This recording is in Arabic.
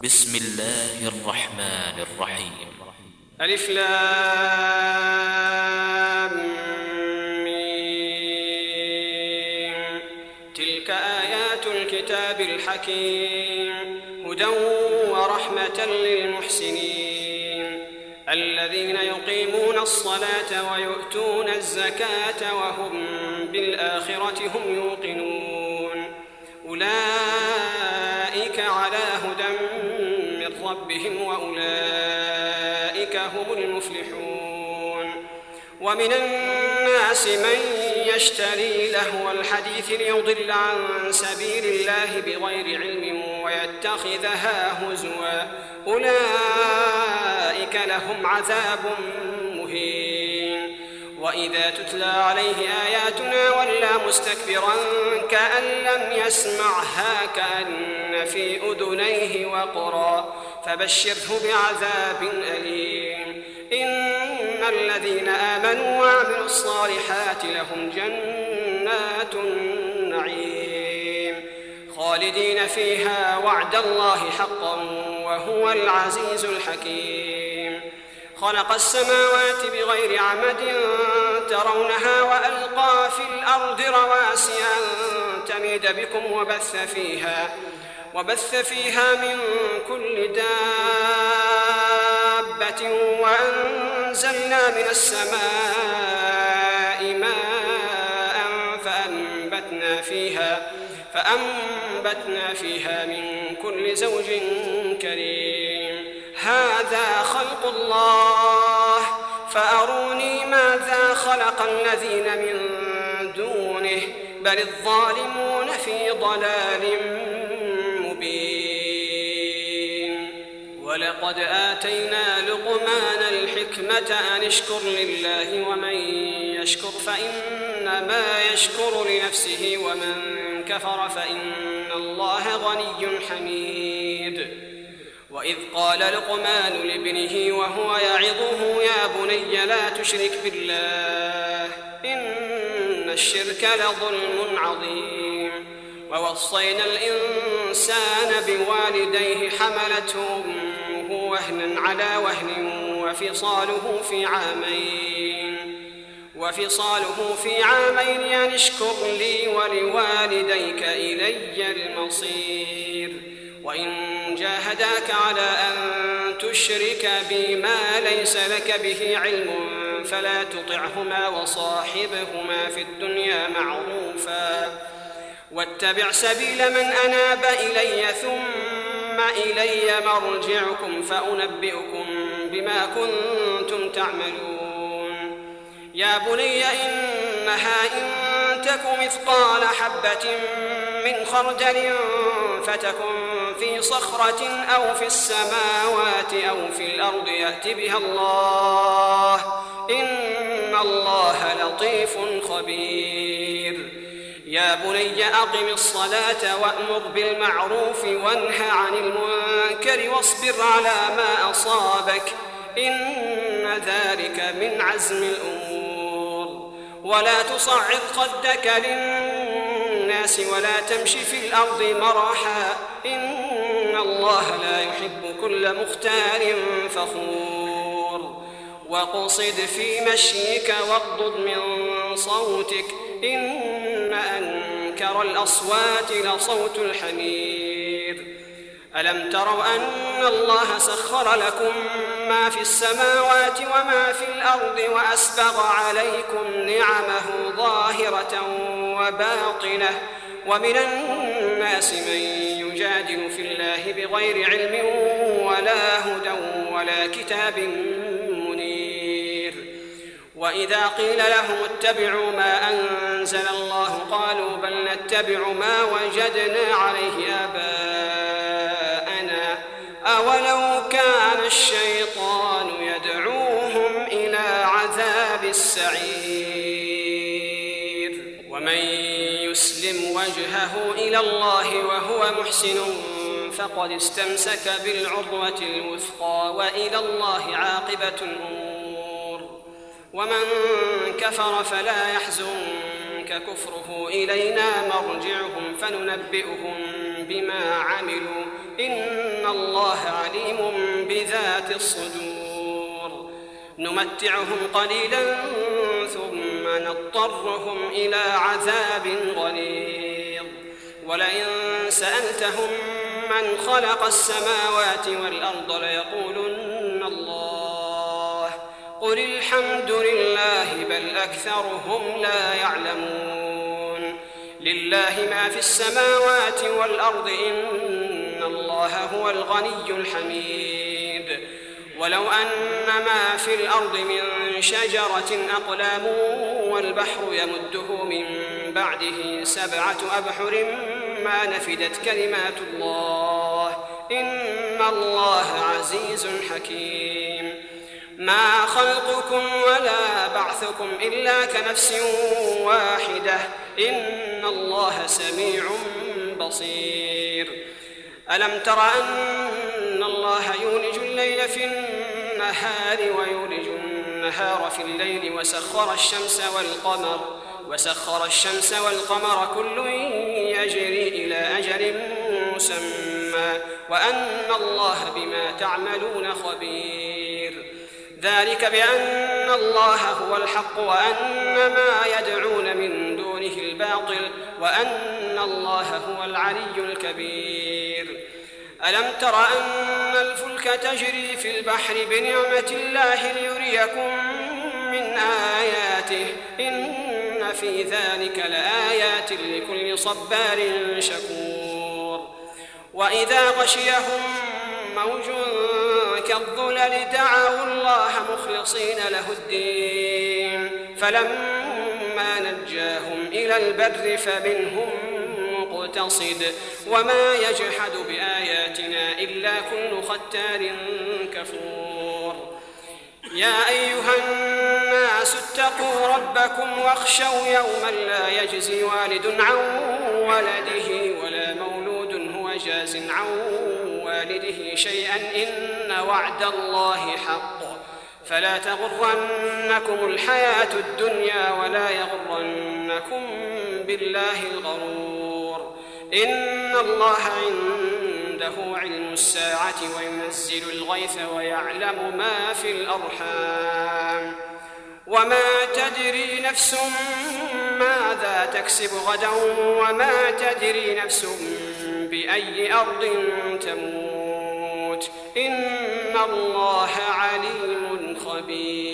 بسم الله الرحمن الرحيم. ألف لام ميم. تلك آيات الكتاب الحكيم هدى ورحمة للمحسنين الذين يقيمون الصلاة ويؤتون الزكاة وهم بالآخرة هم يوقنون أولئك على هدى من ربهم وأولئك هم المفلحون. ومن الناس من يشتري لهو الحديث ليضل عن سبيل الله بغير علم ويتخذها هزوا أولئك لهم عذاب مهين. وإذا تتلى عليه آياتنا ولى مستكبرا كأن لم يسمعها كأن في أذنيه وقرا فبشره بعذاب أليم. إن الذين آمنوا وعملوا الصالحات لهم جنات النعيم خالدين فيها وعد الله حقا وهو العزيز الحكيم. خلق السماوات بغير عمد ترونها وألقى في الأرض رواسي أن تميد بكم وبث فيها من كل دابة وأنزلنا من السماء ماء فأنبتنا فيها من كل زوج كريم. هذا خلق الله فأروني ماذا خلق الذين من دونه بل الظالمون في ضلال مبين. ولقد آتينا لقمان الحكمة أن اشكر لله ومن يشكر فإنما يشكر لنفسه ومن كفر فإن الله غني حميد. وإذ قال لقمان لابنه وهو يعظه يا بني لا تشرك بالله إن الشرك لظلم عظيم. ووصينا الإنسان بوالديه حملته أمه وهنا على وهن وفصاله في عامين أن اشكر لي ولوالديك إلي المصير. وإن جاهداك على أن تشرك بي ما ليس لك به علم فلا تطعهما وصاحبهما في الدنيا معروفا واتبع سبيل من أناب إلي ثم إلي مرجعكم فأنبئكم بما كنتم تعملون. يا بني إنها إن تك مثقال حبة من خردل فتكن في صخرة أو في السماوات أو في الأرض يأت بها الله إن الله لطيف خبير. يا بني أقم الصلاة وأمر بالمعروف وانه عن المنكر واصبر على ما أصابك إن ذلك من عزم الأمور. ولا تصعد خدك للناس ولا تمشي في الأرض مرحا إن الله لا يحب كل مختال فخور. وقصد في مشيك واغضض من صوتك إن أنكر الأصوات لصوت الحمير. ألم تروا أن الله سخر لكم ما في السماوات وما في الأرض وأسبغ عليكم نعمه ظاهرة وباطنة ومن الناس من يجادل في الله بغير علم ولا هدى ولا كتاب منير. وإذا قيل لهم اتبعوا ما أنزل الله قالوا بل نتبع ما وجدنا عليه آباءنا أولو كان الشيطان يدعوهم إلى عذاب السعير. ومن يسلم وجهه إلى الله وهو محسن فقد استمسك بالعروة الوثقى وإلى الله عاقبة الأمور. ومن كفر فلا يحزنك كفره إلينا مرجعهم فننبئهم بما عملوا إن الله عليم بذات الصدور نمتعهم قليلا ثم نضطرهم إلى عذاب غليظ ولئن سألتهم من خلق السماوات والأرض ليقولن الله قل الحمد لله بل أكثرهم لا يعلمون لله ما في السماوات والأرض إن الله هو الغني الحميد ولو أن ما في الأرض من شجرة أقلام والبحر يمده من بعده 7 أبحر ما نفدت كلمات الله إن الله عزيز حكيم ما خلقكم ولا بعثكم إلا كنفس واحدة إن الله سميع بصير ألم تر أن الله يولج الليل في النهار ويولج النهار في الليل وسخر الشمس والقمر كل يجري إلى أجل مسمى وأن الله بما تعملون خبير ذلك بأن الله هو الحق وأن ما يدعون من دونه الباطل وأن الله هو العلي الكبير ألم تر أن الفلك تجري في البحر بنعمة الله ليريكم من آياته إن في ذلك لآيات لكل صبار شكور وإذا غشيهم موج كالظلل دعوا الله مخلصين له الدين فلما نجاهم إلى البر فمنهم مقتصد وما يجحد بآياتنا إلا كل ختار كفور يا أيها الناس اتقوا ربكم واخشوا يوما لا يجزي والد عن ولده ولا مولود هو جاز عن والده شيئا إن وعد الله حق فلا تغرنكم الحياة الدنيا ولا يغرنكم بالله الغرور إن الله عنده علم الساعة وينزل الغيث ويعلم ما في الأرحام وما تدري نفس ماذا تكسب غدا وما تدري نفس بأي أرض تموت إن الله عليم خبير